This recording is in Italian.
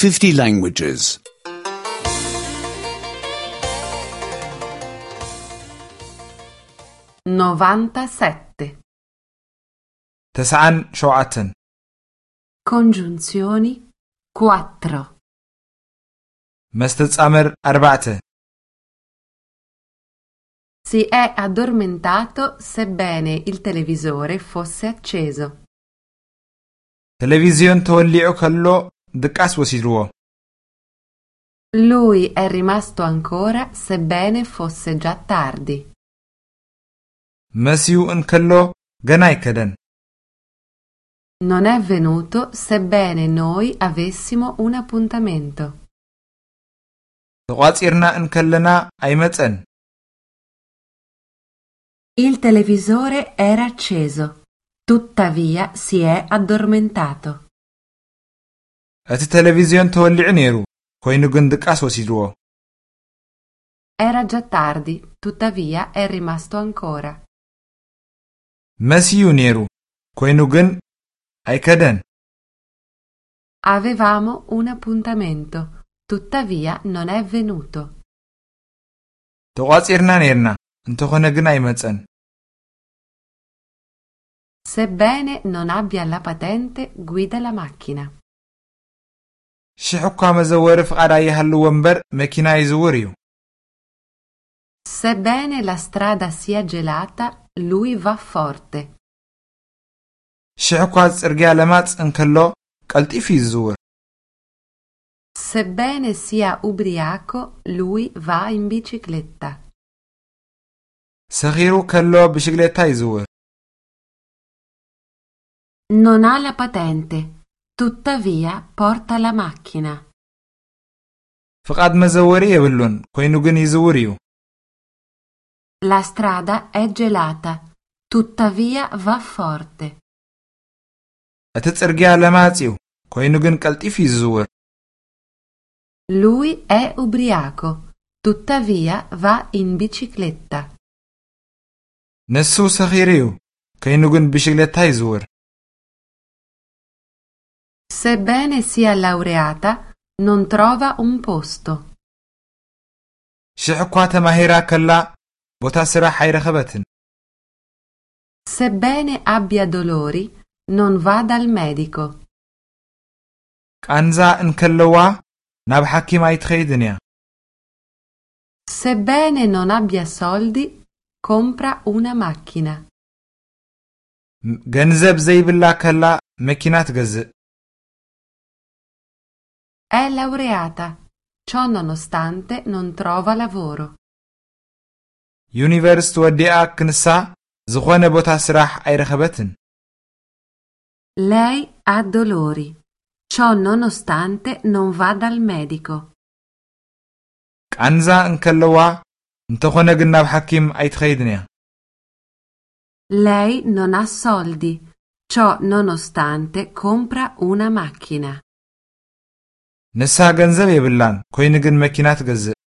50 languages. 97. تسعن شوعتن Congiunzioni 4. مستتصامر أربعة Si è addormentato sebbene il televisore fosse acceso. تلفزيون توليعو كله دقاس وسيدرو Lui è rimasto ancora sebbene fosse già tardi. مسيو ان كله جناي كدن Non è venuto sebbene noi avessimo un appuntamento. تقاصيرنا ان كلنا ايمصن Il televisore era acceso, tuttavia si è addormentato. እቲ تلفزيون توليع نيرو ኮይኑ ግን دقاس وسيدرو Era già tardi, tuttavia è rimasto ancora. مسيو نيرو ኮይኑ ግን አይከደን Avevamo un appuntamento, tuttavia non è venuto. ተቋፂርና ነርና እንተኾነ ግን አይመጸን Sebbene non abbia la patente, guida la macchina. ሽሕ እኳ መዘወሪ ፍቓድ ኣይሃልዎ እምበር መኪና ይዝውር እዩ Sebbene la strada sia gelata, lui va forte. ሽሕ እኳ ጽርግያ ለማጽ እንከሎ ቀልጢፍ ይዝውር Sebbene sia ubriaco, lui va in bicicletta. ሰኺሩ ከሎ ብሽክሌታ ይዝውር Non ha la patente, tuttavia porta la macchina. ፍቓድ መዘወሪ የብሉን ኮይኑ ግን ይዝውር እዩ La strada è gelata, tuttavia va forte. እቲ ጽርግያ ለማጽ እዩ ኮይኑ ግን ቀልጢፍ ይዝውር Lui è ubriaco, tuttavia va in bicicletta. ንሱ ሰኺሩ እዩ ኮይኑ ግን ብሽክሌታ ይዝውር Sebbene sia laureata, non trova un posto. ሽሕ እኳ ተማሂራ ከላ ቦታ ስራሕ ኣይረኸበትን Sebbene abbia dolori, non va dal medico. ቃንዛ እንከለዋ ናብ ሓኪም ኣይትኸይድን እያ Sebbene non abbia soldi, compra una macchina. ገንዘብ ዘይብላ ከላ መኪና ትገዝእ È laureata, ciò nonostante non trova lavoro. ዩኒቨርስቲ ወዲኣ ክንሳ ዝኾነ ቦታ ስራሕ ኣይረኸበትን Lei ha dolori, ciò nonostante non va dal medico. ቃንዛ እንከለዋ እንተኾነ ግን ናብ ሓኪም ኣይትኸይድን እያ Lei non ha soldi, ciò nonostante compra una macchina. ንሳ ገንዘብ የብላን ኮይኑ ግን መኪና ትገዝእ